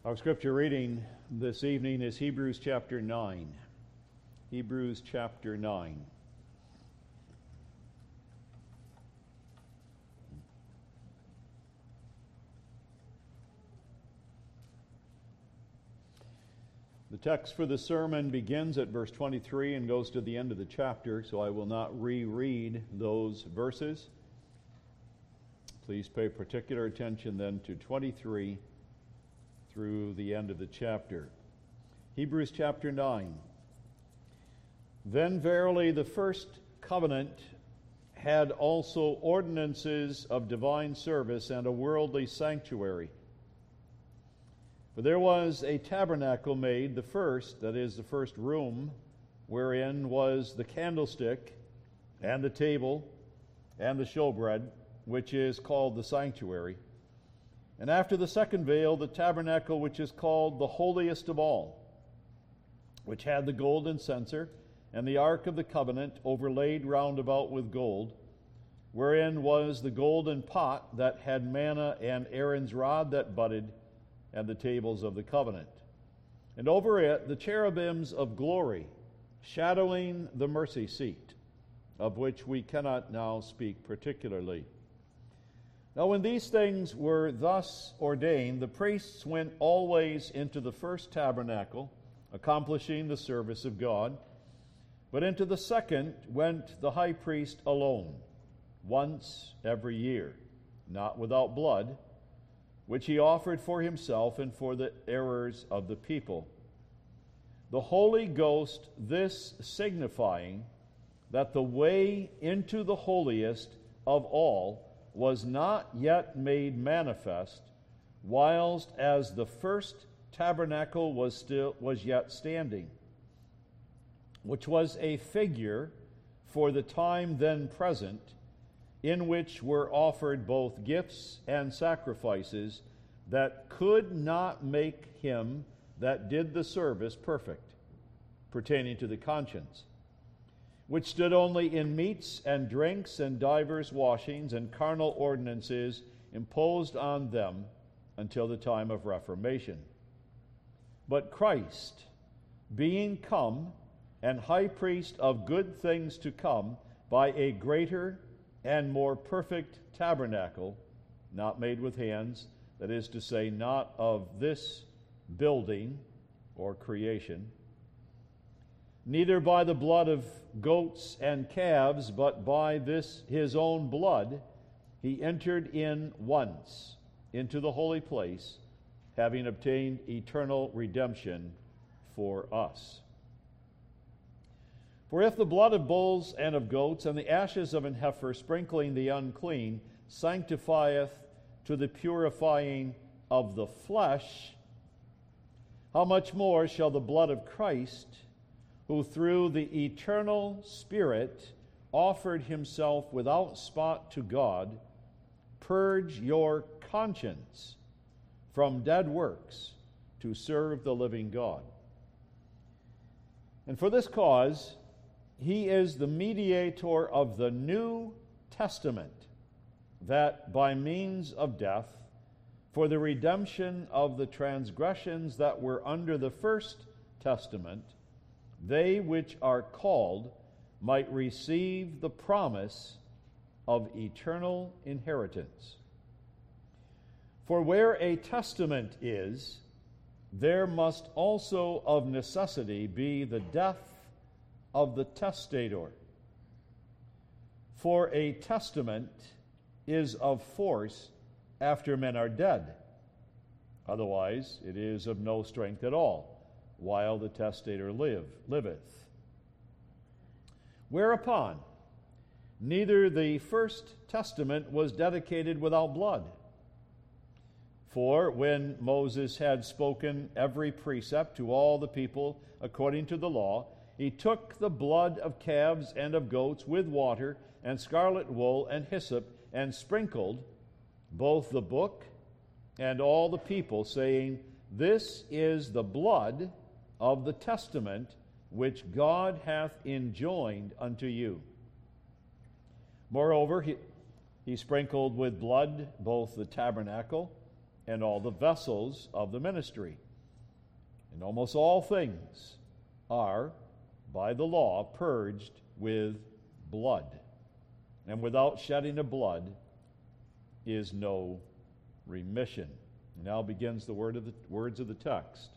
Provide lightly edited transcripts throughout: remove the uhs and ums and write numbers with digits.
Our scripture reading this evening is Hebrews chapter 9. Hebrews chapter 9. The text for the sermon begins at verse 23 and goes to the end of the chapter, so I will not reread those verses. Please pay particular attention then to 23 through the end of the chapter. Hebrews chapter 9. Then verily the first covenant had also ordinances of divine service and a worldly sanctuary. For there was a tabernacle made, the first, that is, the first room, wherein was the candlestick, and the table, and the showbread, which is called the sanctuary. And after the second veil, the tabernacle which is called the holiest of all, which had the golden censer, and the ark of the covenant overlaid round about with gold, wherein was the golden pot that had manna, and Aaron's rod that budded, and the tables of the covenant. And over it the cherubims of glory, shadowing the mercy seat, of which we cannot now speak particularly. Now when these things were thus ordained, the priests went always into the first tabernacle, accomplishing the service of God. But into the second went the high priest alone, once every year, not without blood, which he offered for himself and for the errors of the people. The Holy Ghost this signifying that the way into the holiest of all was not yet made manifest, whilst as the first tabernacle was yet standing, which was a figure for the time then present, in which were offered both gifts and sacrifices that could not make him that did the service perfect, pertaining to the conscience, which stood only in meats and drinks and divers washings and carnal ordinances imposed on them until the time of Reformation. But Christ, being come and high priest of good things to come, by a greater and more perfect tabernacle, not made with hands, that is to say, not of this building or creation, neither by the blood of goats and calves, but by this his own blood, he entered in once into the holy place, having obtained eternal redemption for us. For if the blood of bulls and of goats and the ashes of an heifer sprinkling the unclean sanctifieth to the purifying of the flesh, how much more shall the blood of Christ, who through the eternal Spirit offered himself without spot to God, purge your conscience from dead works to serve the living God. And for this cause he is the mediator of the New Testament, that by means of death, for the redemption of the transgressions that were under the first testament, they which are called might receive the promise of eternal inheritance. For where a testament is, there must also of necessity be the death of the testator. For a testament is of force after men are dead. Otherwise it is of no strength at all, while the testator liveth. Whereupon neither the first testament was dedicated without blood. For when Moses had spoken every precept to all the people according to the law, he took the blood of calves and of goats with water and scarlet wool and hyssop, and sprinkled both the book and all the people, saying, This is the blood of the testament which God hath enjoined unto you. Moreover, he sprinkled with blood both the tabernacle and all the vessels of the ministry. And almost all things are, by the law, purged with blood. And without shedding of blood is no remission. Now begins the words of the text.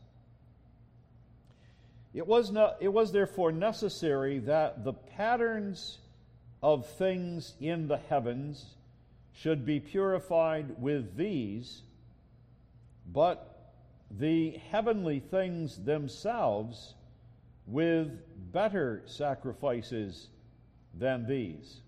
It was therefore necessary that the patterns of things in the heavens should be purified with these, but the heavenly things themselves with better sacrifices than these.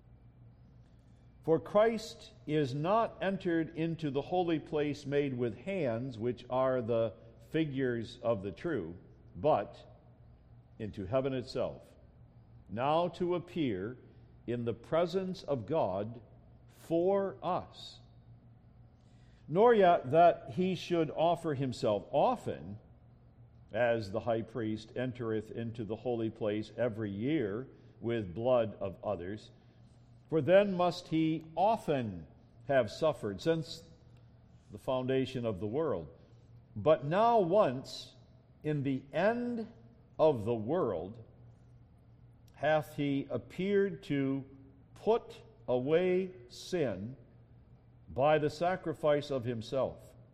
For Christ is not entered into the holy place made with hands, which are the figures of the true, but into heaven itself, now to appear in the presence of God for us. Nor yet that he should offer himself often, as the high priest entereth into the holy place every year with blood of others, for then must he often have suffered since the foundation of the world. But now once, in the end of the world, hath he appeared to put away sin by the sacrifice of himself.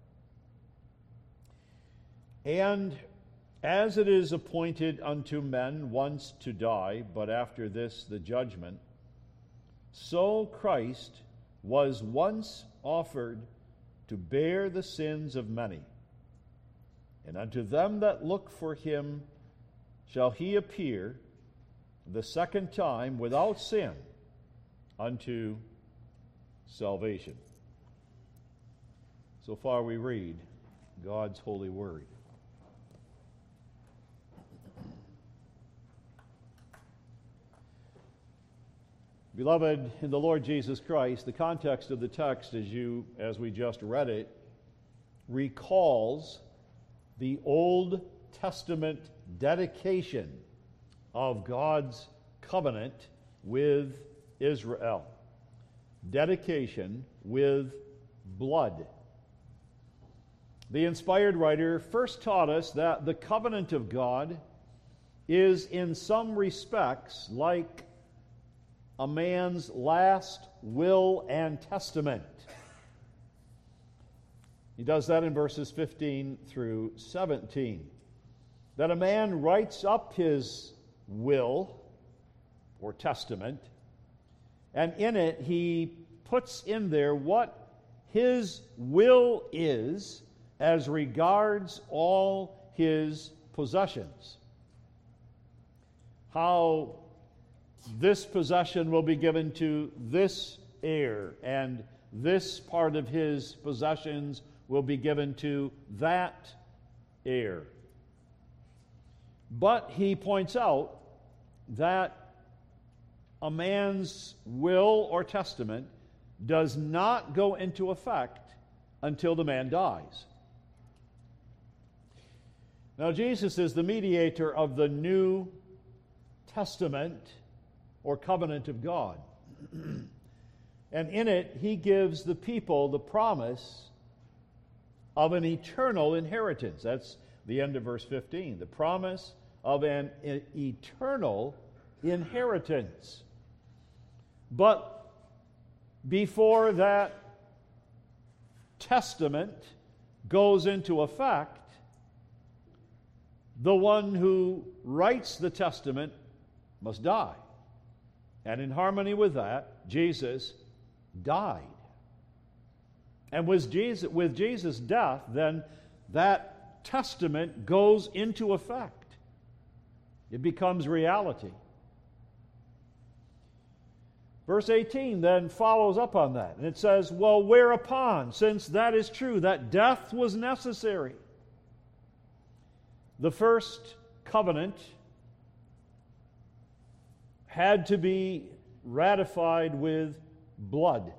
And as it is appointed unto men once to die, but after this the judgment, so Christ was once offered to bear the sins of many. And unto them that look for him shall he appear the second time without sin unto salvation. So far we read God's holy word. Beloved in the Lord Jesus Christ, the context of the text, as we just read it, recalls the Old Testament dedication of God's covenant with Israel. Dedication with blood. The inspired writer first taught us that the covenant of God is in some respects like a man's last will and testament. He does that in verses 15 through 17. That a man writes up his will or testament, and in it he puts in there what his will is as regards all his possessions. How this possession will be given to this heir, and this part of his possessions will be given to that heir. But he points out that a man's will or testament does not go into effect until the man dies. Now, Jesus is the mediator of the New Testament or covenant of God. And in it, he gives the people the promise of an eternal inheritance. That's the end of verse 15. The promise of an eternal inheritance. But before that testament goes into effect, the one who writes the testament must die. And in harmony with that, Jesus died. And with Jesus' death, then that testament goes into effect. It becomes reality. Verse 18 then follows up on that. And it says, well, whereupon, since that is true, that death was necessary. The first covenant had to be ratified with blood.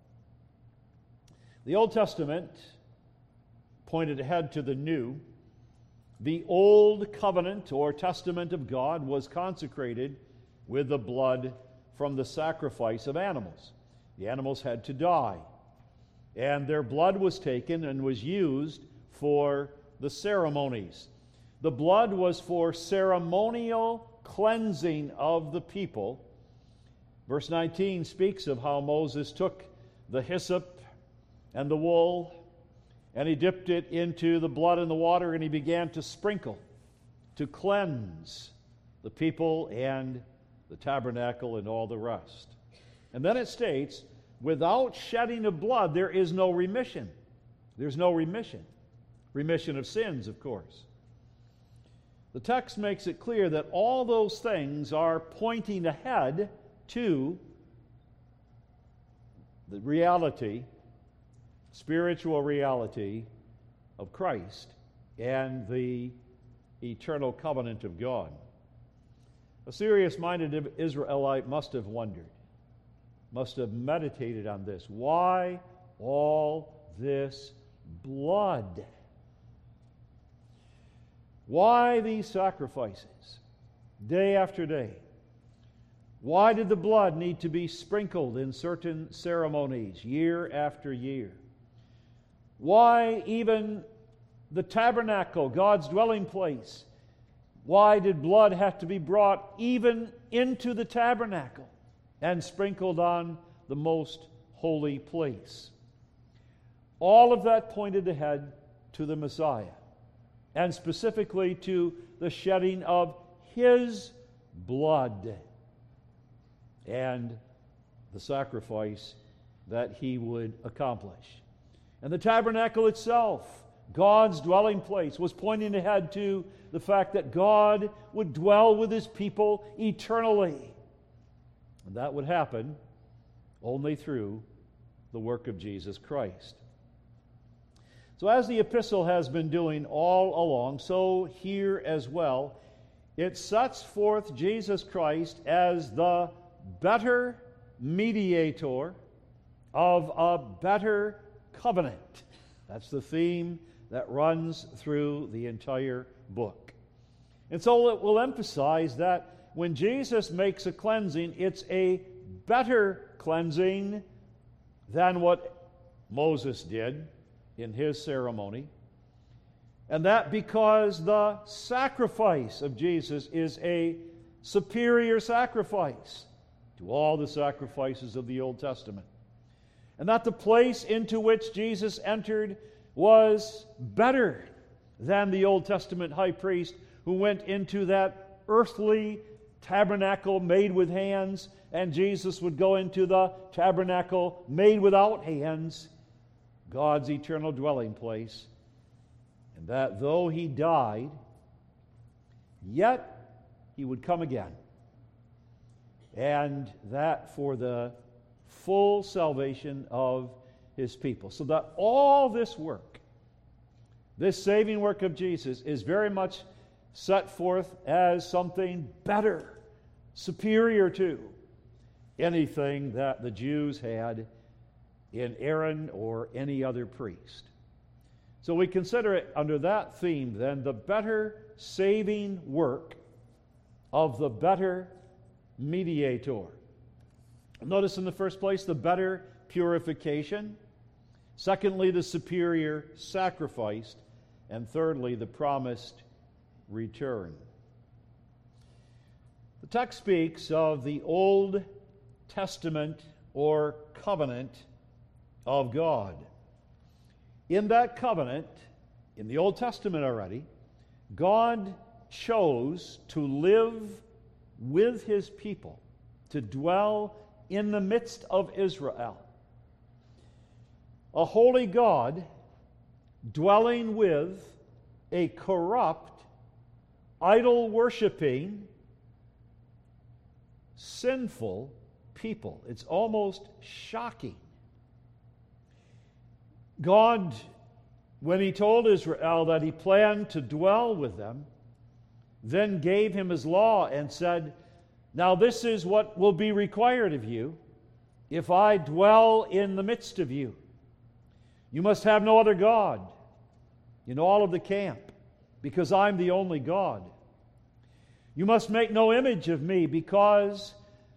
The Old Testament pointed ahead to the New. The Old Covenant or Testament of God was consecrated with the blood from the sacrifice of animals. The animals had to die. and their blood was taken and was used for the ceremonies. The blood was for ceremonial cleansing of the people. Verse 19 speaks of how Moses took the hyssop and the wool, and he dipped it into the blood and the water, and he began to sprinkle, to cleanse the people and the tabernacle and all the rest. And then it states, without shedding of blood, there is no remission. There's no remission. Remission of sins, of course. The text makes it clear that all those things are pointing ahead to the reality, spiritual reality of Christ and the eternal covenant of God. A serious-minded Israelite must have wondered, must have meditated on this. Why all this blood? Why these sacrifices, day after day? Why did the blood need to be sprinkled in certain ceremonies year after year? Why even the tabernacle, God's dwelling place, why did blood have to be brought even into the tabernacle and sprinkled on the most holy place? All of that pointed ahead to the Messiah, and specifically to the shedding of His blood and the sacrifice that He would accomplish. And the tabernacle itself, God's dwelling place, was pointing ahead to the fact that God would dwell with His people eternally. And that would happen only through the work of Jesus Christ. So as the epistle has been doing all along, so here as well, it sets forth Jesus Christ as the better mediator of a better covenant. That's the theme that runs through the entire book. And so it will emphasize that when Jesus makes a cleansing, it's a better cleansing than what Moses did in his ceremony. And that because the sacrifice of Jesus is a superior sacrifice to all the sacrifices of the Old Testament. And that the place into which Jesus entered was better than the Old Testament high priest who went into that earthly tabernacle made with hands, and Jesus would go into the tabernacle made without hands, God's eternal dwelling place. And that though He died, yet He would come again. And that for the full salvation of His people. So that all this work, this saving work of Jesus, is very much set forth as something better, superior to anything that the Jews had in Aaron or any other priest. So we consider it under that theme then, the better saving work of the better mediator. Notice in the first place the better purification. Secondly, the superior sacrifice. And thirdly, the promised return. The text speaks of the Old Testament or covenant of God. In that covenant, in the Old Testament already, God chose to live with His people, to dwell in the midst of Israel. A holy God dwelling with a corrupt, idol-worshiping, sinful people. It's almost shocking. God, when He told Israel that He planned to dwell with them, then gave him His law and said, now this is what will be required of you if I dwell in the midst of you. You must have no other God in all of the camp, because I'm the only God. You must make no image of me, because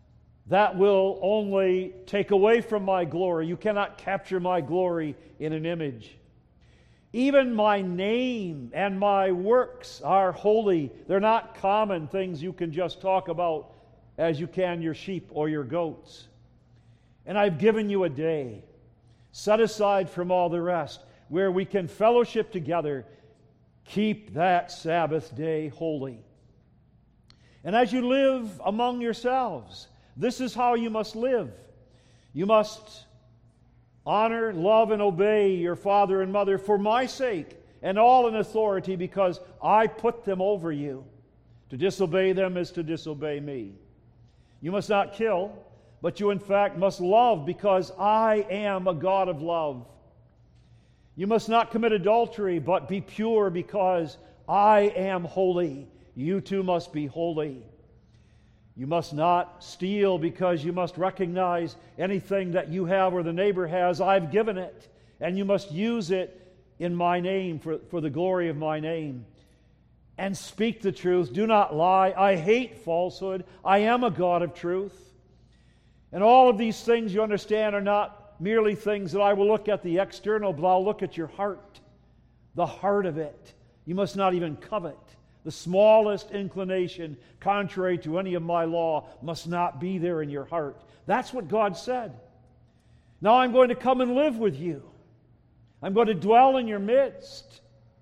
That will only take away from my glory. You cannot capture my glory in an image. Even my name and my works are holy. They're not common things you can just talk about as you can your sheep or your goats. And I've given you a day set aside from all the rest where we can fellowship together. Keep that Sabbath day holy. And as you live among yourselves, this is how you must live. You must honor, love, and obey your father and mother for my sake, and all in authority, because I put them over you. To disobey them is to disobey me. You must not kill, but you in fact must love, because I am a God of love. You must not commit adultery, but be pure, because I am holy. You too must be holy. You must not steal, because you must recognize anything that you have or the neighbor has, I've given it. And you must use it in my name, for the glory of my name. And speak the truth. Do not lie. I hate falsehood. I am a God of truth. And all of these things, you understand, are not merely things that I will look at the external, but I'll look at your heart. The heart of it. You must not even covet. The smallest inclination, contrary to any of my law, must not be there in your heart. That's what God said. Now I'm going to come and live with you. I'm going to dwell in your midst.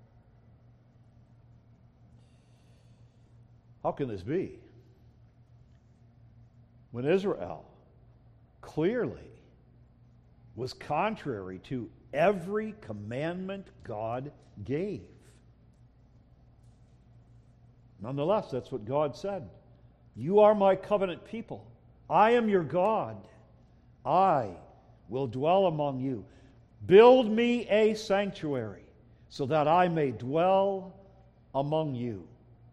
How can this be? When Israel clearly was contrary to every commandment God gave. Nonetheless, that's what God said. You are my covenant people. I am your God. I will dwell among you. Build me a sanctuary so that I may dwell among you.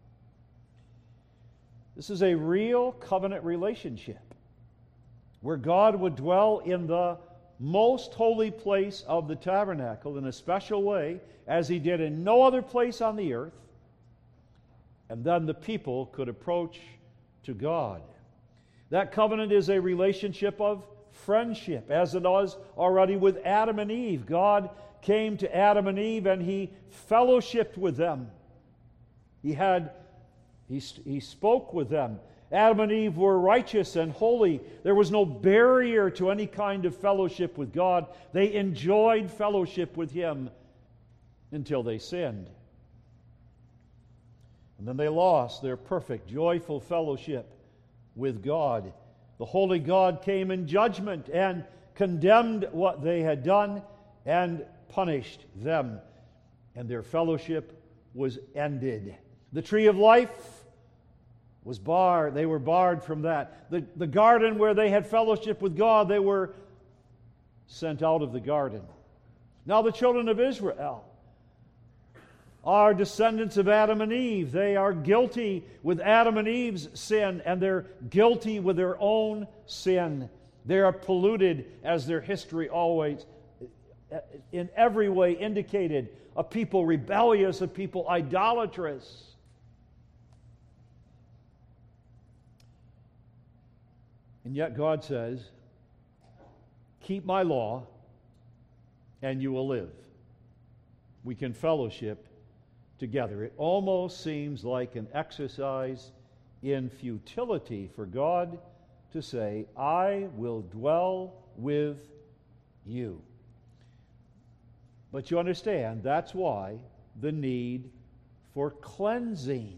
This is a real covenant relationship where God would dwell in the most holy place of the tabernacle in a special way, as he did in no other place on the earth. And then the people could approach to God. That covenant is a relationship of friendship, as it was already with Adam and Eve. God came to Adam and Eve and he fellowshiped with them. He spoke with them. Adam and Eve were righteous and holy. There was no barrier to any kind of fellowship with God. They enjoyed fellowship with him until they sinned. And then they lost their perfect, joyful fellowship with God. The holy God came in judgment and condemned what they had done and punished them. And their fellowship was ended. The tree of life was barred. They were barred from that. The garden where they had fellowship with God, they were sent out of the garden. Now the children of Israel are descendants of Adam and Eve. They are guilty with Adam and Eve's sin, and they're guilty with their own sin. They are polluted, as their history always, in every way indicated, a people rebellious, a people idolatrous. And yet God says, keep my law and you will live. We can fellowship together. It almost seems like an exercise in futility for God to say, I will dwell with you. But you understand, that's why the need for cleansing,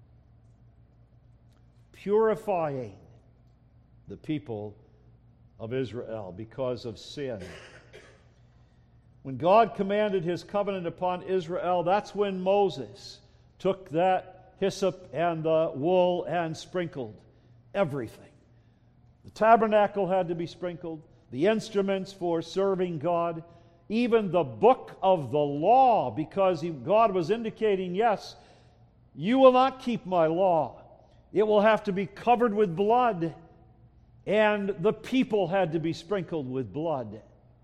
purifying the people of Israel because of sin. When God commanded his covenant upon Israel, that's when Moses took that hyssop and the wool and sprinkled everything. The tabernacle had to be sprinkled, the instruments for serving God, even the book of the law, because God was indicating, yes, you will not keep my law. It will have to be covered with blood, and the people had to be sprinkled with blood,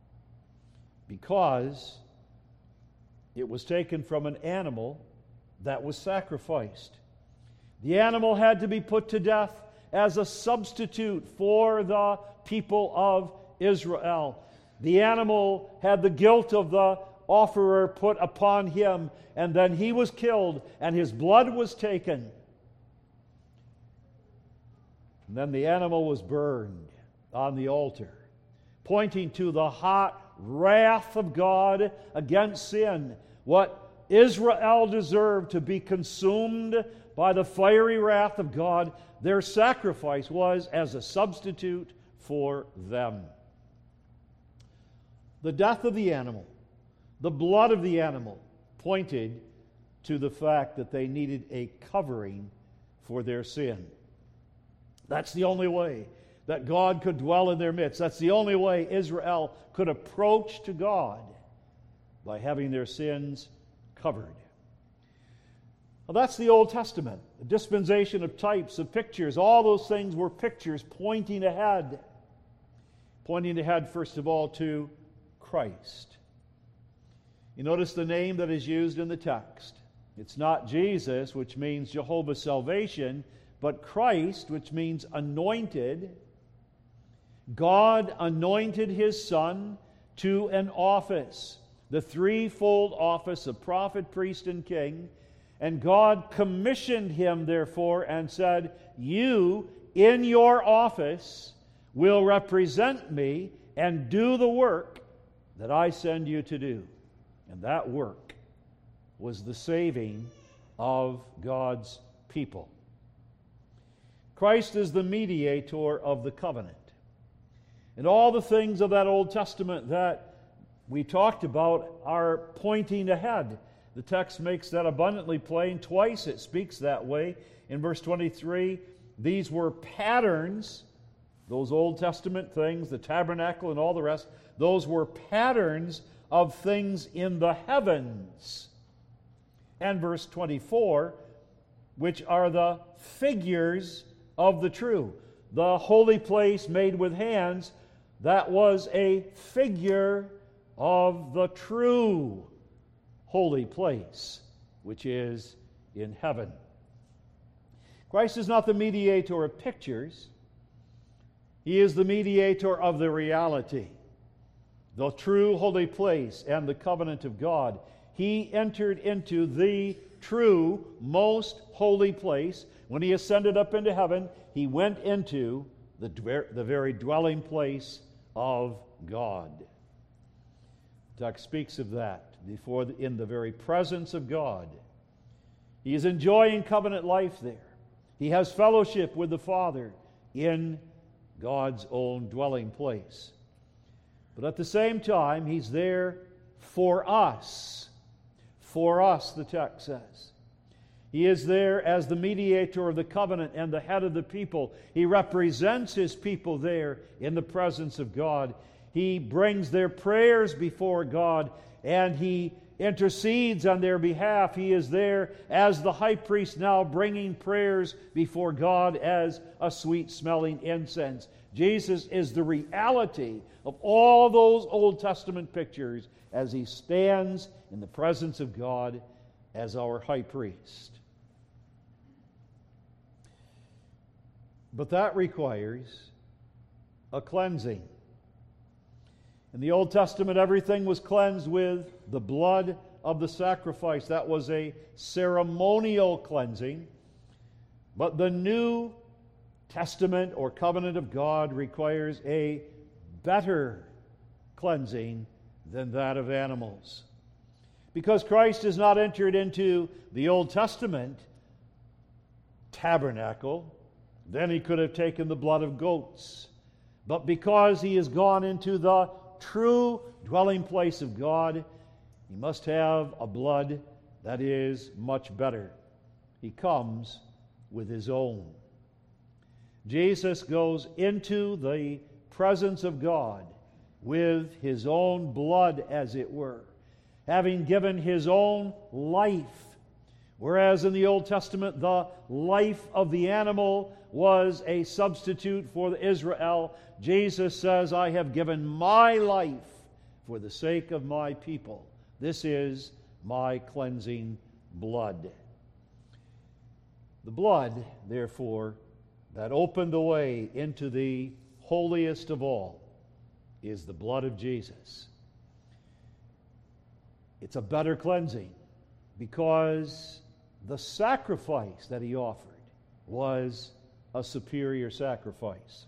because it was taken from an animal that was sacrificed. The animal had to be put to death, as a substitute for the people of Israel. The animal had the guilt of the offerer put upon him, and then he was killed, and his blood was taken. And then the animal was burned on the altar, pointing to the hot wrath of God against sin. What Israel deserved to be consumed by the fiery wrath of God, their sacrifice was as a substitute for them. The death of the animal, the blood of the animal, pointed to the fact that they needed a covering for their sin. That's the only way that God could dwell in their midst. That's the only way Israel could approach to God, by having their sins covered. Well, that's the Old Testament, the dispensation of types, of pictures. All those things were pictures pointing ahead. Pointing ahead, first of all, to Christ. You notice the name that is used in the text. It's not Jesus, which means Jehovah's salvation, but Christ, which means anointed. God anointed His Son to an office, the threefold office of prophet, priest, and king. And God commissioned Him, therefore, and said, "You, in your office, will represent me and do the work that I send you to do." And that work was the saving of God's people. Christ is the mediator of the covenant. And all the things of that Old Testament that we talked about are pointing ahead. The text makes that abundantly plain. Twice it speaks that way. In verse 23, these were patterns, those Old Testament things, the tabernacle and all the rest, those were patterns of things in the heavens. And verse 24, which are the figures of the true. The holy place made with hands, that was a figure of the true holy place, which is in heaven. Christ is not the mediator of pictures. He is the mediator of the reality, the true holy place and the covenant of God. He entered into the true, most holy place. When He ascended up into heaven, He went into the very dwelling place of God. The text speaks of that. In the very presence of God. He is enjoying covenant life there. He has fellowship with the Father in God's own dwelling place. But at the same time, He's there for us. For us, the text says. He is there as the mediator of the covenant and the head of the people. He represents His people there in the presence of God. He brings their prayers before God, and He intercedes on their behalf. He is there as the high priest now, bringing prayers before God as a sweet-smelling incense. Jesus is the reality of all those Old Testament pictures as He stands in the presence of God as our high priest. But that requires a cleansing. In the Old Testament, everything was cleansed with the blood of the sacrifice. That was a ceremonial cleansing. But the New Testament or covenant of God requires a better cleansing than that of animals. Because Christ has not entered into the Old Testament tabernacle, then He could have taken the blood of goats. But because He has gone into the true dwelling place of God, He must have a blood that is much better. He comes with His own. Jesus goes into the presence of God with His own blood, as it were, having given His own life. Whereas in the Old Testament, the life of the animal was a substitute for Israel, Jesus says, "I have given my life for the sake of my people. This is my cleansing blood." The blood, therefore, that opened the way into the holiest of all is the blood of Jesus. It's a better cleansing because the sacrifice that he offered was a superior sacrifice.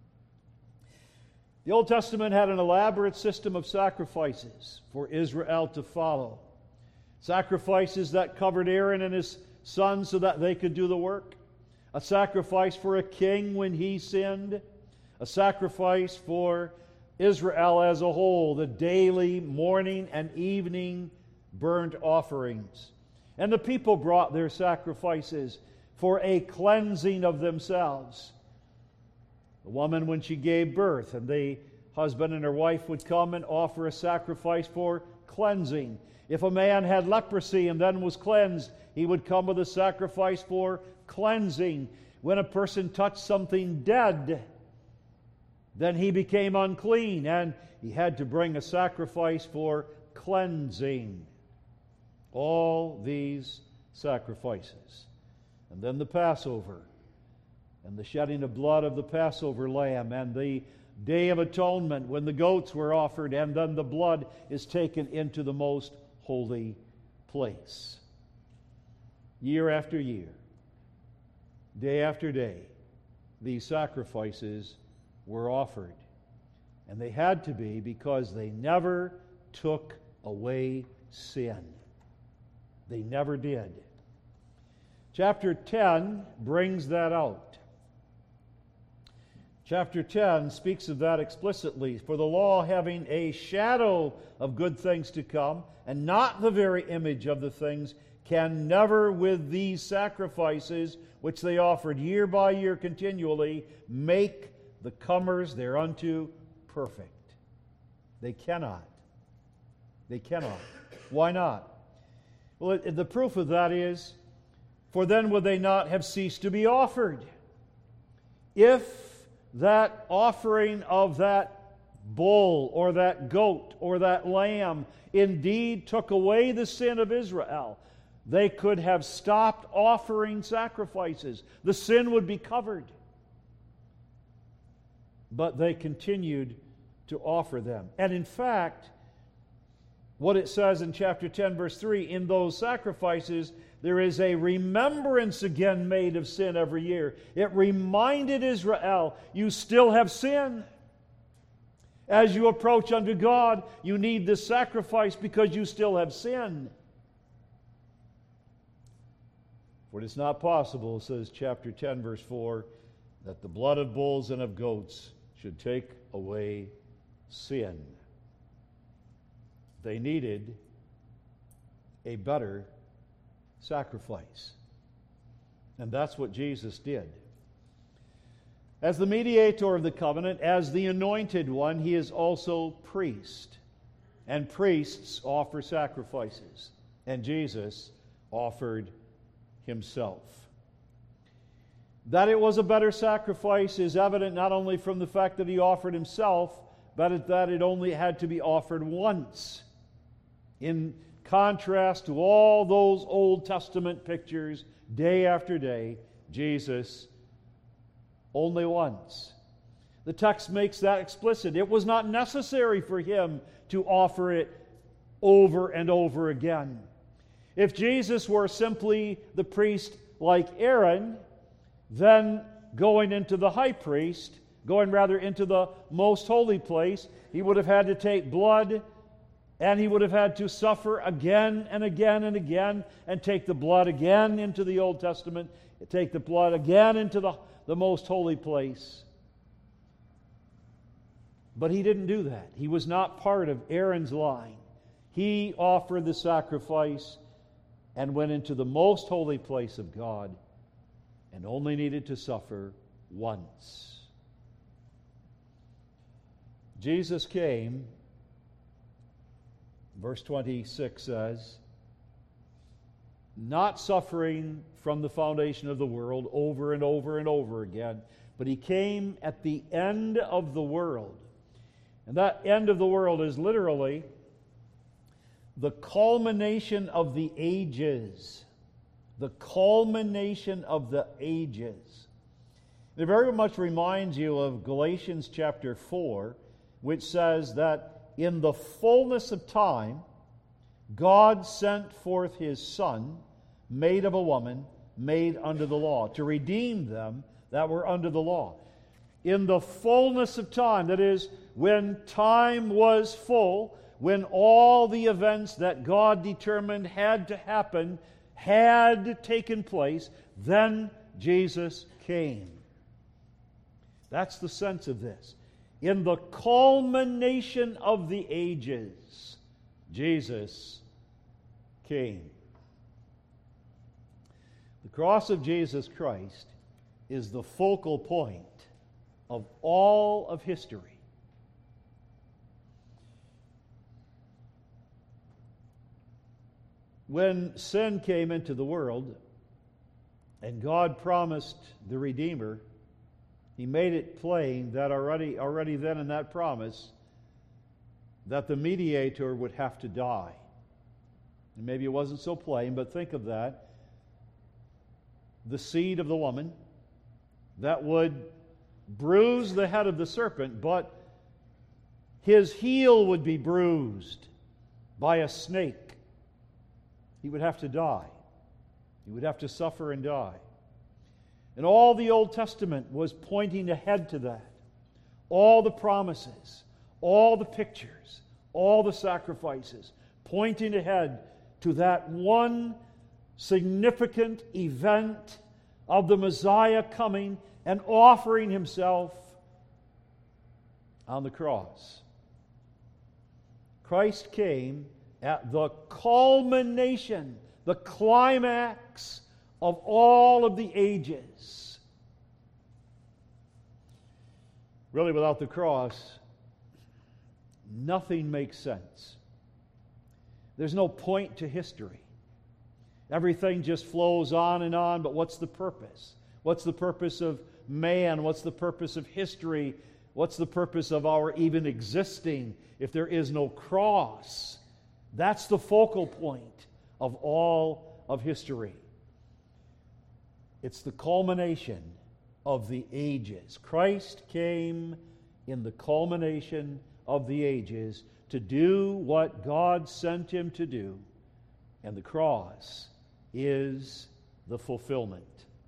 The Old Testament had an elaborate system of sacrifices for Israel to follow. Sacrifices that covered Aaron and his sons so that they could do the work. A sacrifice for a king when he sinned. A sacrifice for Israel as a whole, the daily morning and evening burnt offerings. And the people brought their sacrifices for a cleansing of themselves. The woman, when she gave birth, and the husband and her wife would come and offer a sacrifice for cleansing. If a man had leprosy and then was cleansed, he would come with a sacrifice for cleansing. When a person touched something dead, then he became unclean, and he had to bring a sacrifice for cleansing. All these sacrifices. And then the Passover, and the shedding of blood of the Passover lamb, and the Day of Atonement when the goats were offered, and then the blood is taken into the most holy place. Year after year, day after day, these sacrifices were offered. And they had to be because they never took away sin. They never did. Chapter 10 brings that out. Chapter 10 speaks of that explicitly. For the law, having a shadow of good things to come, and not the very image of the things, can never with these sacrifices, which they offered year by year continually, make the comers thereunto perfect. They cannot. They cannot. Why not? Well, the proof of that is, for then would they not have ceased to be offered? If that offering of that bull or that goat or that lamb indeed took away the sin of Israel, they could have stopped offering sacrifices. The sin would be covered. But they continued to offer them. And in fact, what it says in chapter 10, verse 3, in those sacrifices, there is a remembrance again made of sin every year. It reminded Israel, you still have sin. As you approach unto God, you need this sacrifice because you still have sin. For it is not possible, says chapter 10, verse 4, that the blood of bulls and of goats should take away sin. They needed a better sacrifice. And that's what Jesus did. As the mediator of the covenant, as the anointed one, he is also priest. And priests offer sacrifices. And Jesus offered himself. That it was a better sacrifice is evident not only from the fact that he offered himself, but that it only had to be offered once. In contrast to all those Old Testament pictures, day after day, Jesus only once. The text makes that explicit. It was not necessary for him to offer it over and over again. If Jesus were simply the priest like Aaron, then going into the most holy place, he would have had to take blood, and he would have had to suffer again and again and again, and take the blood again into the Old Testament, take the blood again into the most holy place. But he didn't do that. He was not part of Aaron's line. He offered the sacrifice and went into the most holy place of God and only needed to suffer once. Jesus came, verse 26 says, not suffering from the foundation of the world over and over and over again, but he came at the end of the world. And that end of the world is literally the culmination of the ages. The culmination of the ages. It very much reminds you of Galatians chapter 4, which says that in the fullness of time, God sent forth His Son, made of a woman, made under the law, to redeem them that were under the law. In the fullness of time, that is, when time was full, when all the events that God determined had to happen had taken place, then Jesus came. That's the sense of this. In the culmination of the ages, Jesus came. The cross of Jesus Christ is the focal point of all of history. When sin came into the world and God promised the Redeemer, He made it plain that already then in that promise that the mediator would have to die. And maybe it wasn't so plain, but think of that. The seed of the woman that would bruise the head of the serpent, but his heel would be bruised by a snake. He would have to die. He would have to suffer and die. And all the Old Testament was pointing ahead to that. All the promises, all the pictures, all the sacrifices, pointing ahead to that one significant event of the Messiah coming and offering Himself on the cross. Christ came at the culmination, the climax of all of the ages. Really, without the cross, nothing makes sense. There's no point to history. Everything just flows on, but what's the purpose? What's the purpose of man? What's the purpose of history? What's the purpose of our even existing if there is no cross? That's the focal point of all of history. It's the culmination of the ages. Christ came in the culmination of the ages to do what God sent Him to do, and the cross is the fulfillment.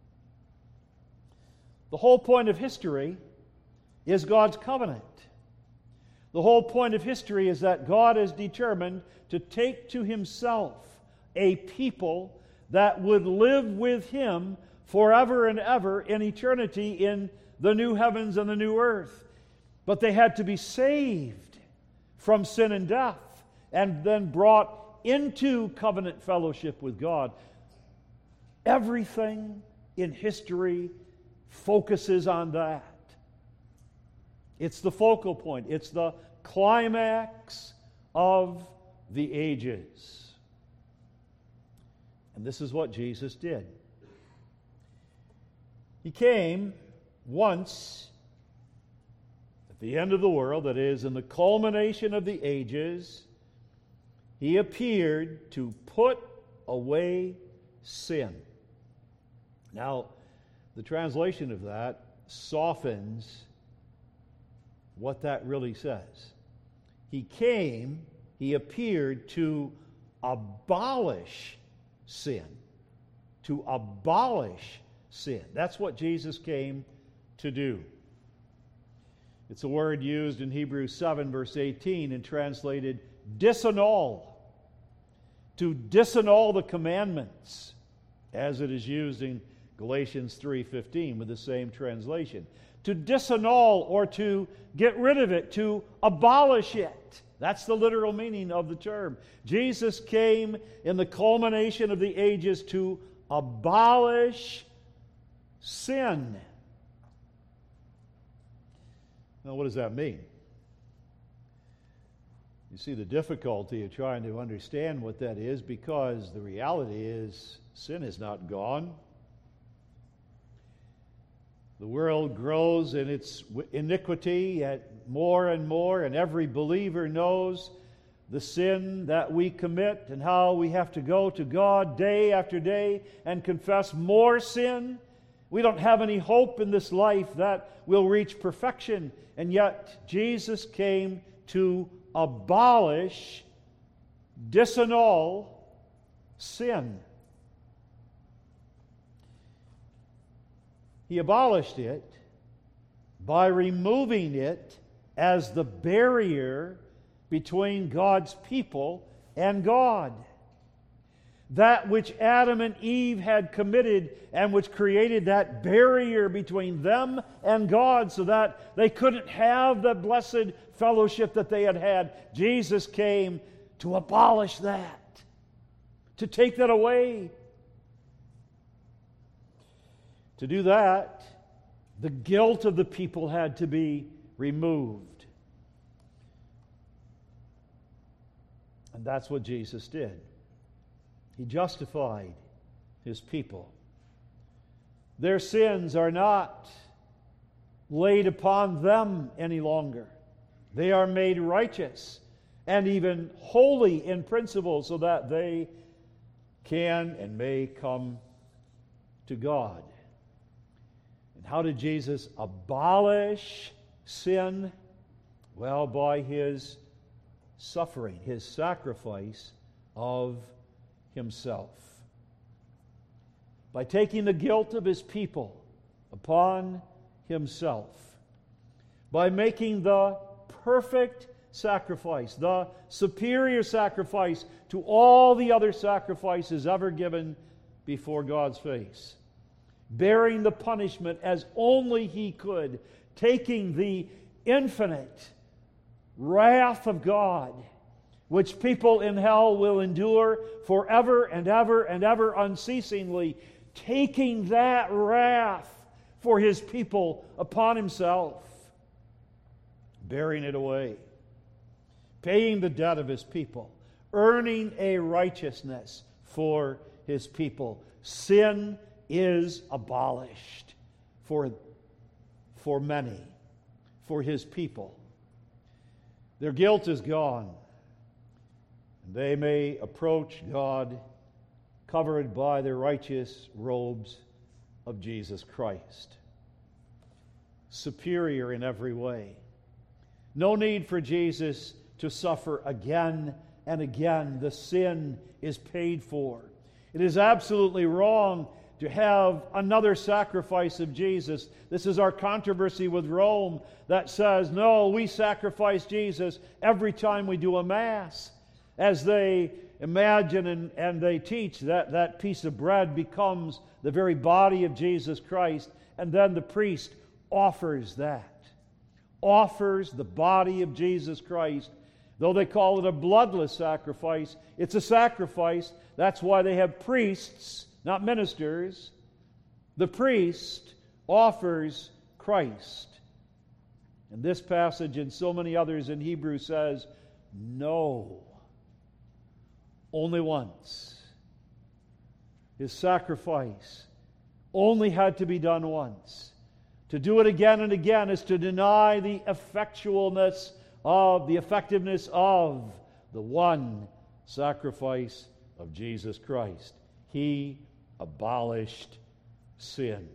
The whole point of history is God's covenant. The whole point of history is that God is determined to take to Himself a people that would live with Him forever and ever in eternity in the new heavens and the new earth. But they had to be saved from sin and death and then brought into covenant fellowship with God. Everything in history focuses on that. It's the focal point. It's the climax of the ages. And this is what Jesus did. He came once at the end of the world, that is, in the culmination of the ages. He appeared to put away sin. Now, the translation of that softens what that really says. He came, He appeared to abolish sin. To abolish sin. That's what Jesus came to do. It's a word used in Hebrews 7, verse 18, and translated disannul. To disannul the commandments, as it is used in Galatians 3:15 with the same translation. To disannul, or to get rid of it, to abolish it. That's the literal meaning of the term. Jesus came in the culmination of the ages to abolish sin. Now, what does that mean? You see the difficulty of trying to understand what that is, because the reality is sin is not gone. The world grows in its iniquity more and more, and every believer knows the sin that we commit and how we have to go to God day after day and confess more sin. We don't have any hope in this life that we'll reach perfection. And yet, Jesus came to abolish, disannul sin. He abolished it by removing it as the barrier between God's people and God. That which Adam and Eve had committed and which created that barrier between them and God so that they couldn't have the blessed fellowship that they had had. Jesus came to abolish that, to take that away. To do that, the guilt of the people had to be removed. And that's what Jesus did. He justified His people. Their sins are not laid upon them any longer. They are made righteous and even holy in principle so that they can and may come to God. And how did Jesus abolish sin? Well, by His suffering, His sacrifice of Himself. By taking the guilt of His people upon Himself. By making the perfect sacrifice, the superior sacrifice to all the other sacrifices ever given before God's face. Bearing the punishment as only He could. Taking the infinite wrath of God, which people in hell will endure forever and ever and ever unceasingly, taking that wrath for His people upon Himself, bearing it away, paying the debt of His people, earning a righteousness for His people. Sin is abolished for many, for His people. Their guilt is gone. They may approach God covered by the righteous robes of Jesus Christ. Superior in every way. No need for Jesus to suffer again and again. The sin is paid for. It is absolutely wrong to have another sacrifice of Jesus. This is our controversy with Rome that says, no, we sacrifice Jesus every time we do a Mass. As they imagine and they teach that piece of bread becomes the very body of Jesus Christ, and then the priest offers that. Offers the body of Jesus Christ. Though they call it a bloodless sacrifice, it's a sacrifice. That's why they have priests, not ministers. The priest offers Christ. And this passage and so many others in Hebrew says, no. Only once. His sacrifice only had to be done once. To do it again and again is to deny the effectiveness of the one sacrifice of Jesus Christ. He abolished sin.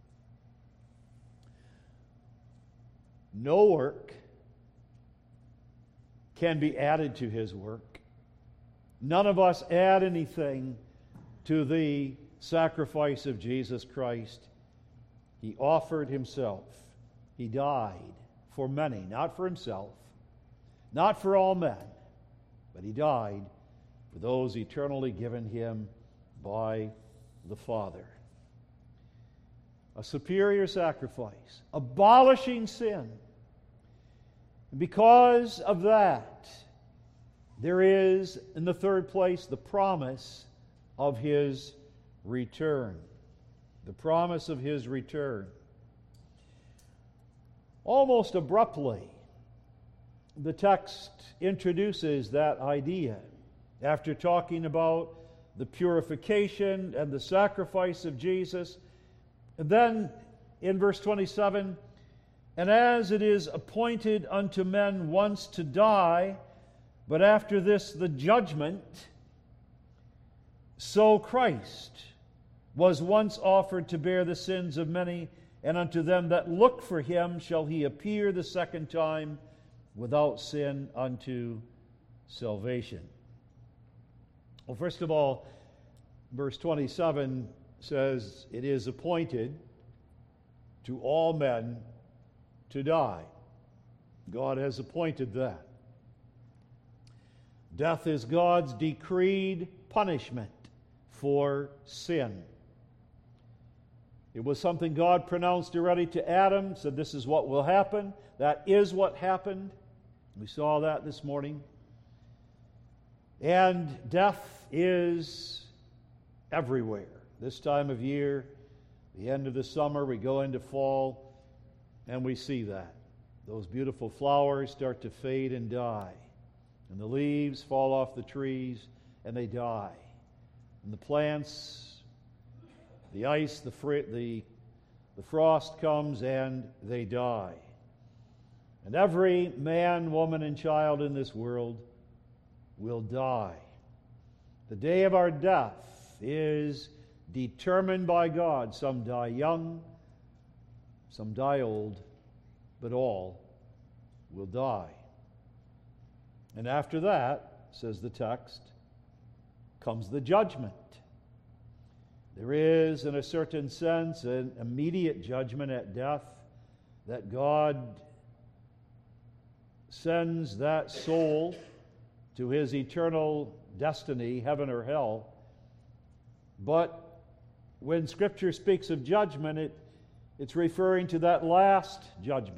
No work can be added to His work. None of us add anything to the sacrifice of Jesus Christ. He offered Himself. He died for many, not for Himself, not for all men, but He died for those eternally given Him by the Father. A superior sacrifice, abolishing sin. And because of that, there is, in the third place, the promise of His return. The promise of His return. Almost abruptly, the text introduces that idea. After talking about the purification and the sacrifice of Jesus, and then in verse 27, and as it is appointed unto men once to die, but after this the judgment, so Christ was once offered to bear the sins of many, and unto them that look for him shall he appear the second time without sin unto salvation. Well, first of all, verse 27 says, it is appointed to all men to die. God has appointed that. Death is God's decreed punishment for sin. It was something God pronounced already to Adam, said this is what will happen. That is what happened. We saw that this morning. And death is everywhere. This time of year, the end of the summer, we go into fall, and we see that. Those beautiful flowers start to fade and die. And the leaves fall off the trees, and they die. And the plants, the ice, the frost comes, and they die. And every man, woman, and child in this world will die. The day of our death is determined by God. Some die young, some die old, but all will die. And after that, says the text, comes the judgment. There is, in a certain sense, an immediate judgment at death, that God sends that soul to his eternal destiny, heaven or hell. But when Scripture speaks of judgment, it's referring to that last judgment.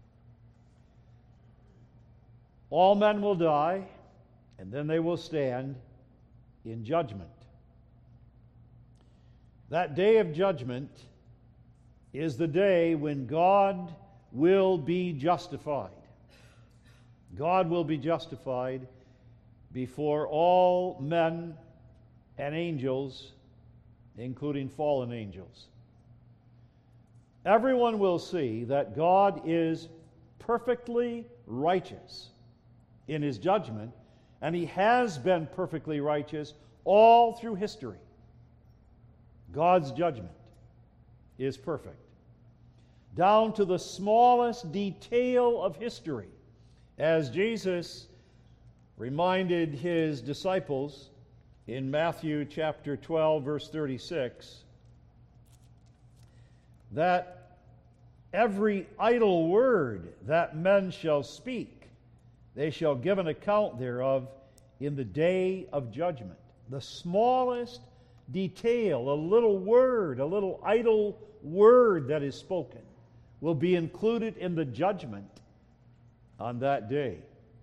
All men will die, and then they will stand in judgment. That day of judgment is the day when God will be justified. God will be justified before all men and angels, including fallen angels. Everyone will see that God is perfectly righteous in his judgment, and he has been perfectly righteous all through history. God's judgment is perfect, down to the smallest detail of history, as Jesus reminded his disciples in Matthew chapter 12, verse 36, that every idle word that men shall speak, they shall give an account thereof in the day of judgment. The smallest detail, a little word, a little idle word that is spoken, will be included in the judgment on that day.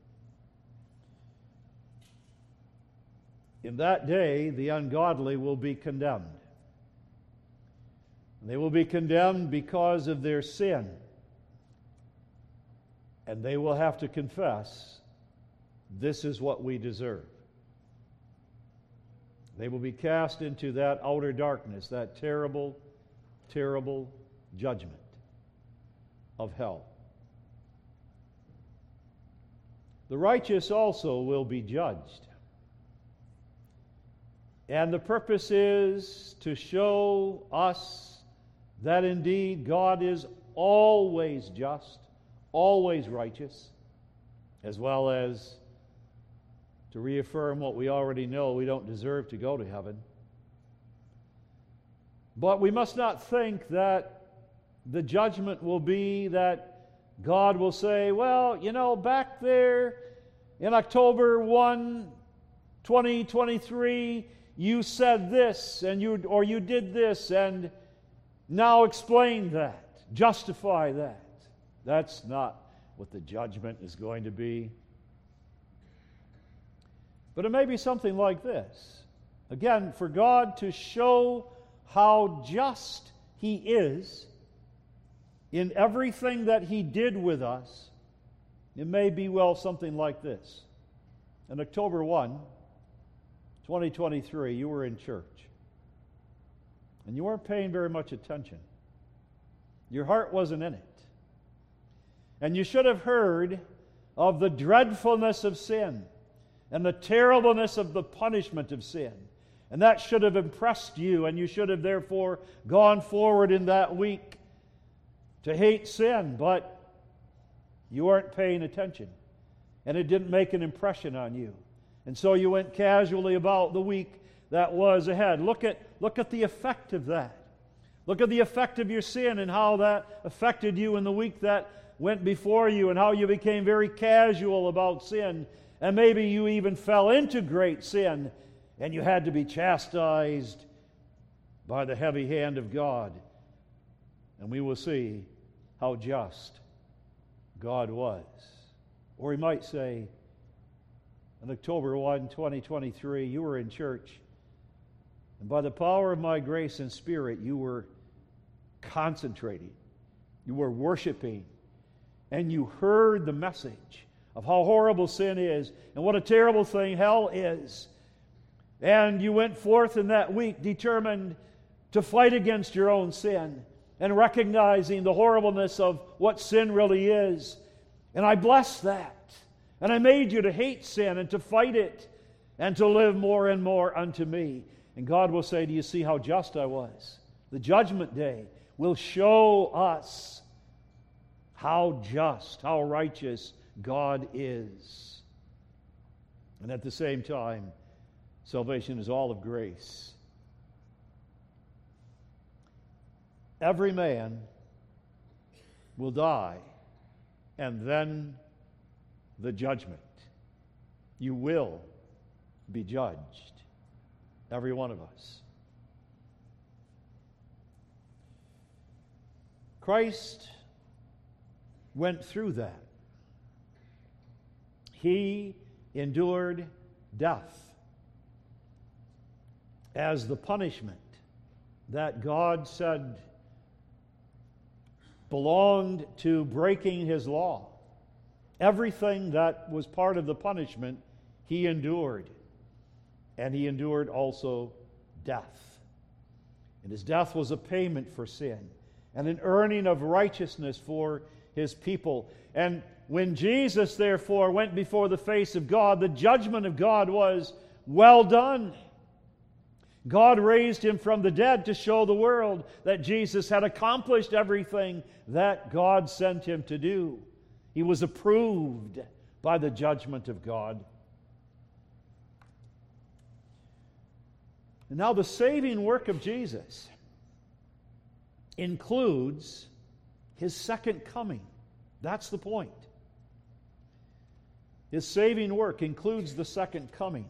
In that day, the ungodly will be condemned. They will be condemned because of their sin. And they will have to confess, this is what we deserve. They will be cast into that outer darkness, that terrible, terrible judgment of hell. The righteous also will be judged. And the purpose is to show us that indeed God is always just, always righteous, as well as to reaffirm what we already know: we don't deserve to go to heaven. But we must not think that the judgment will be that God will say, well, you know, back there in October 1, 2023, you said this, and you did this, and now explain that, justify that. That's not what the judgment is going to be. But it may be something like this. Again, for God to show how just He is in everything that He did with us, it may be, well, something like this. On October 1, 2023, you were in church. And you weren't paying very much attention. Your heart wasn't in it. And you should have heard of the dreadfulness of sin and the terribleness of the punishment of sin And that should have impressed you, and you should have therefore gone forward in that week to hate sin, but you weren't paying attention, and it didn't make an impression on you. And so you went casually about the week that was ahead. Look at the effect of that. Look at the effect of your sin and how that affected you in the week that went before you, and how you became very casual about sin. And maybe you even fell into great sin, and you had to be chastised by the heavy hand of God. And we will see how just God was. Or we might say, on October 1, 2023, you were in church, and by the power of my grace and Spirit, you were concentrating, you were worshiping, and you heard the message of how horrible sin is and what a terrible thing hell is. And you went forth in that week determined to fight against your own sin and recognizing the horribleness of what sin really is. And I blessed that. And I made you to hate sin and to fight it and to live more and more unto me. And God will say, do you see how just I was? The judgment day will show us how just, how righteous God is. And at the same time, salvation is all of grace. Every man will die, and then the judgment. You will be judged, every one of us. Christ went through that. He endured death as the punishment that God said belonged to breaking His law. Everything that was part of the punishment, He endured. And He endured also death. And His death was a payment for sin and an earning of righteousness for His people. And when Jesus, therefore, went before the face of God, the judgment of God was, well done. God raised Him from the dead to show the world that Jesus had accomplished everything that God sent Him to do. He was approved by the judgment of God. And now the saving work of Jesus includes His second coming. That's the point. His saving work includes the second coming.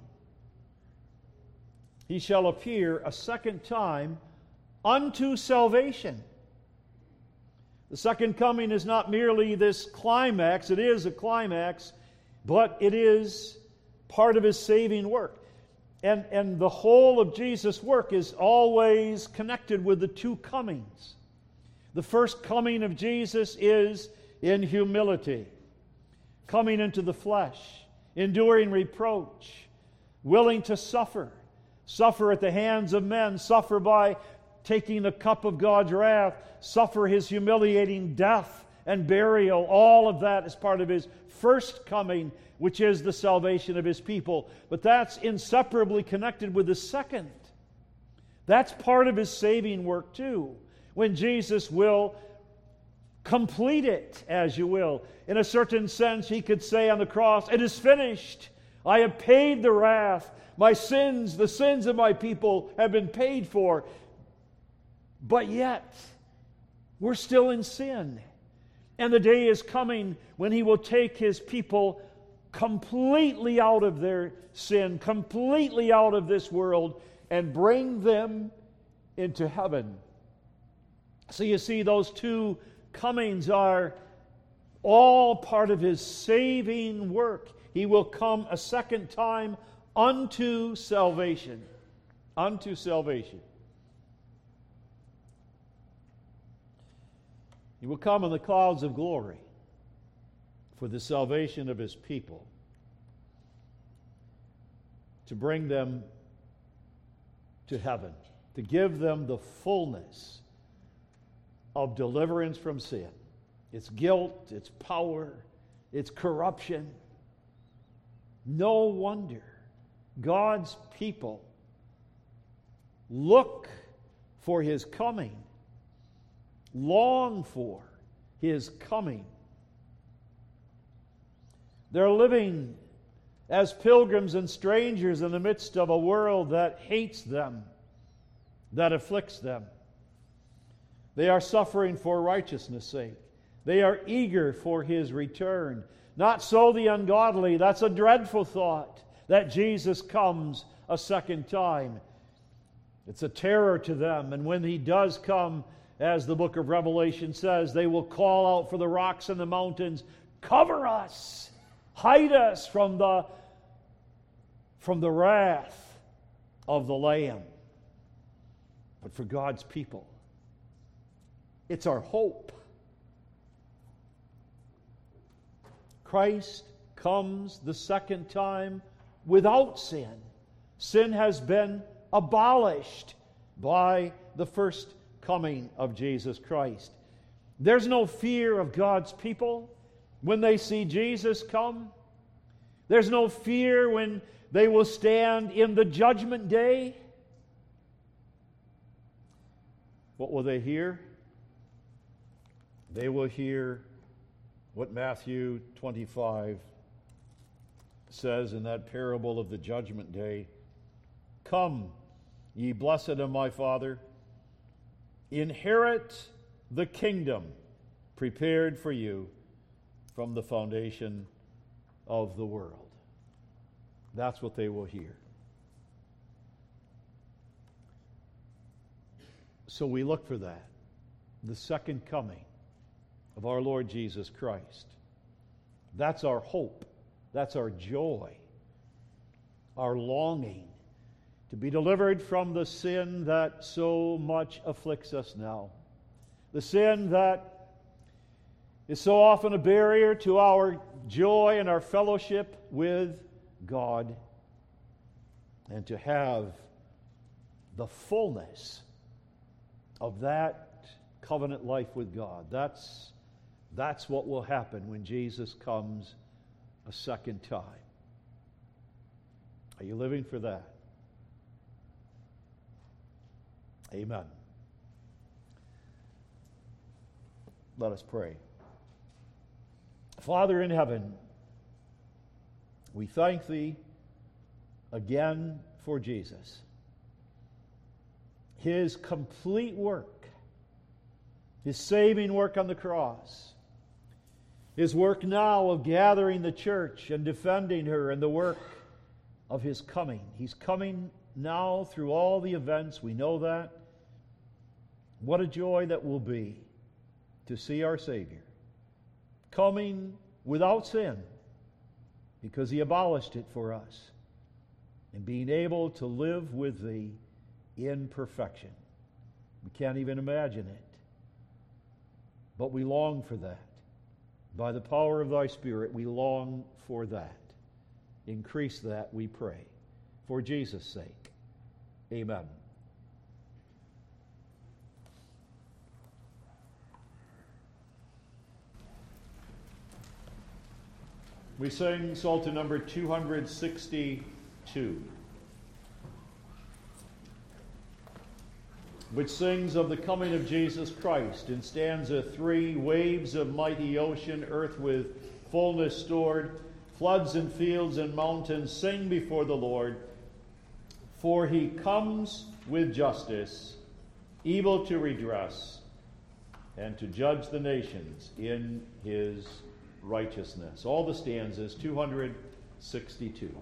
He shall appear a second time unto salvation. The second coming is not merely this climax. It is a climax, but it is part of His saving work. And the whole of Jesus' work is always connected with the two comings. The first coming of Jesus is in humility, coming into the flesh, enduring reproach, willing to suffer at the hands of men, suffer by taking the cup of God's wrath, suffer His humiliating death and burial. All of that is part of His first coming, which is the salvation of His people. But that's inseparably connected with the second. That's part of His saving work too, when Jesus will complete it, as you will. In a certain sense, He could say on the cross, it is finished. I have paid the wrath. My sins, the sins of my people have been paid for. But yet, we're still in sin. And the day is coming when He will take His people completely out of their sin, completely out of this world, and bring them into heaven. So you see, those two comings are all part of His saving work. He will come a second time unto salvation. Unto salvation. He will come in the clouds of glory for the salvation of His people, to bring them to heaven, to give them the fullness of deliverance from sin, its guilt, its power, its corruption. No wonder God's people look for His coming. Long for His coming. They're living as pilgrims and strangers in the midst of a world that hates them, that afflicts them. They are suffering for righteousness' sake. They are eager for His return. Not so the ungodly. That's a dreadful thought, that Jesus comes a second time. It's a terror to them. And when He does come, as the book of Revelation says, they will call out for the rocks and the mountains, cover us, hide us from the wrath of the Lamb. But for God's people, it's our hope. Christ comes the second time without sin. Sin has been abolished by the first coming of Jesus Christ. There's no fear of God's people when they see Jesus come. There's no fear when they will stand in the judgment day. What will they hear? They will hear what Matthew 25 says in that parable of the judgment day. Come, ye blessed of my Father, inherit the kingdom prepared for you from the foundation of the world. That's what they will hear. So we look for that, the second coming of our Lord Jesus Christ. That's our hope. That's our joy, our longing to be delivered from the sin that so much afflicts us now. The sin that is so often a barrier to our joy and our fellowship with God. And to have the fullness of that covenant life with God. That's what will happen when Jesus comes a second time. Are you living for that? Amen. Let us pray. Father in heaven, we thank Thee again for Jesus. His complete work, His saving work on the cross, His work now of gathering the church and defending her, and the work of His coming. He's coming now through all the events. We know that. What a joy that will be to see our Savior coming without sin, because He abolished it for us, and being able to live with Thee in perfection. We can't even imagine it, but we long for that. By the power of Thy Spirit, we long for that. Increase that, we pray, for Jesus' sake. Amen. We sing Psalter number 262, which sings of the coming of Jesus Christ. In stanza 3, waves of mighty ocean, earth with fullness stored, floods and fields and mountains sing before the Lord. For He comes with justice, evil to redress, and to judge the nations in His righteousness. All the stanzas, 262.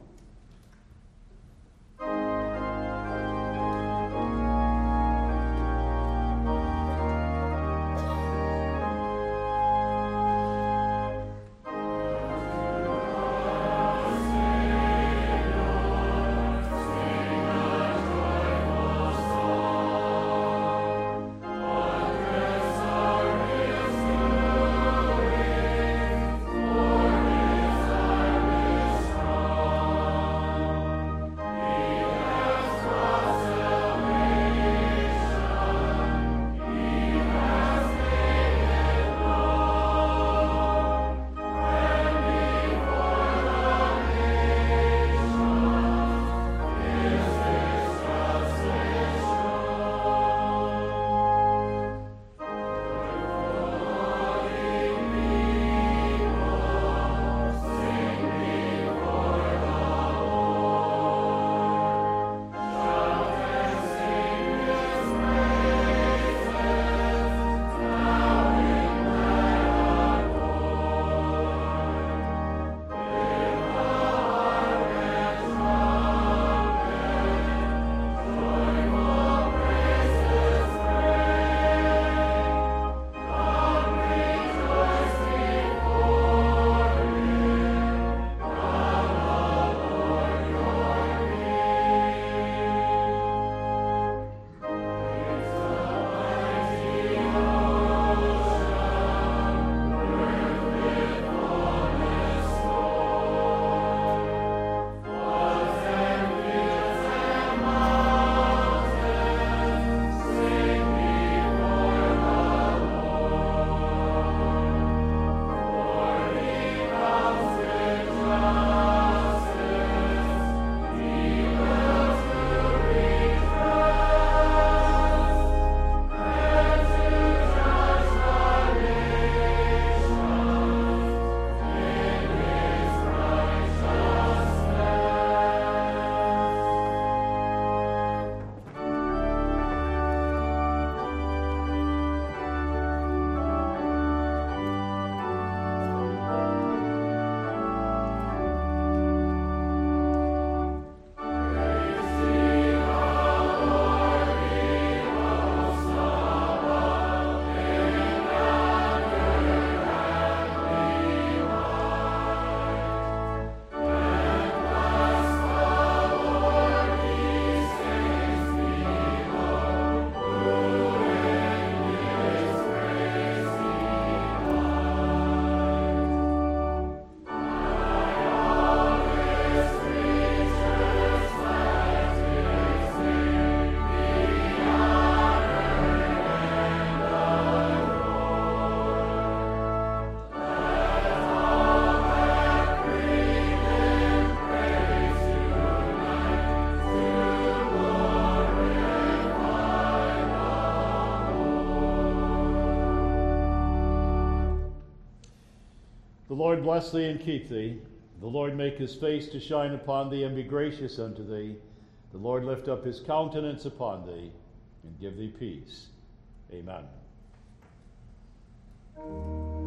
Lord bless thee and keep thee. The Lord make his face to shine upon thee and be gracious unto thee. The Lord lift up his countenance upon thee and give thee peace. Amen.